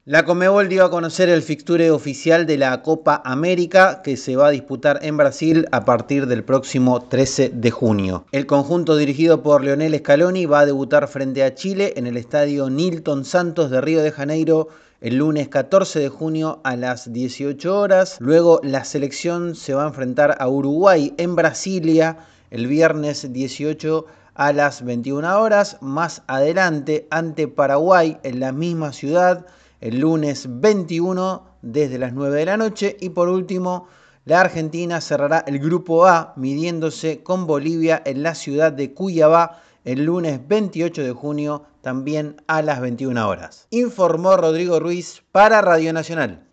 La Conmebol dio a conocer el fixture oficial de la Copa América que se va a disputar en Brasil a partir del próximo 13 de junio. El conjunto dirigido por Lionel Scaloni va a debutar frente a Chile en el estadio Nilton Santos de Río de Janeiro el lunes 14 de junio a las 18 horas. Luego la selección se va a enfrentar a Uruguay en Brasilia el viernes 18 a las 21 horas. Más adelante ante Paraguay en la misma ciudad el lunes 21 desde las 9 de la noche. Y por último, la Argentina cerrará el grupo A midiéndose con Bolivia en la ciudad de Cuiabá el lunes 28 de junio también a las 21 horas. Informó Rodrigo Ruiz para Radio Nacional.